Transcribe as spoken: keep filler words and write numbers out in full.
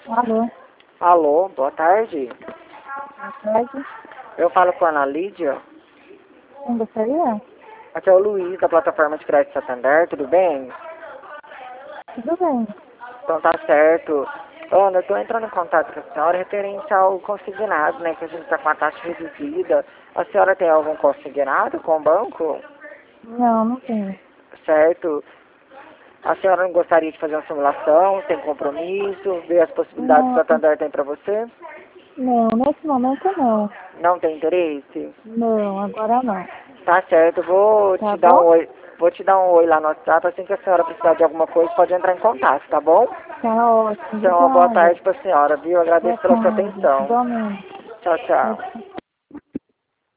Alô, Alô, boa tarde. boa tarde. Eu falo com a Ana Lídia. Quem gostaria? Aqui é o Luiz, da plataforma de crédito Santander, tudo bem? Tudo bem. Então tá certo. Ana, eu tô entrando em contato com a senhora referente ao consignado, né, que a gente tá com a taxa reduzida. A senhora tem algum consignado com o banco? Não, não tenho. Certo. A senhora não gostaria de fazer uma simulação, sem compromisso, ver as possibilidades que o Não, Santander tem para você? não, nesse momento não. Não tem interesse? Não, agora não. Tá certo, vou Tá te dar um bom? oi, vou te dar um oi lá no WhatsApp, assim que a senhora precisar de alguma coisa, pode entrar em contato, tá bom? Tá ótimo, Então, uma boa obrigada. tarde pra senhora, viu? Boa Agradeço pela sua tarde. atenção. Igualmente. Tchau, Tchau, tchau. tchau.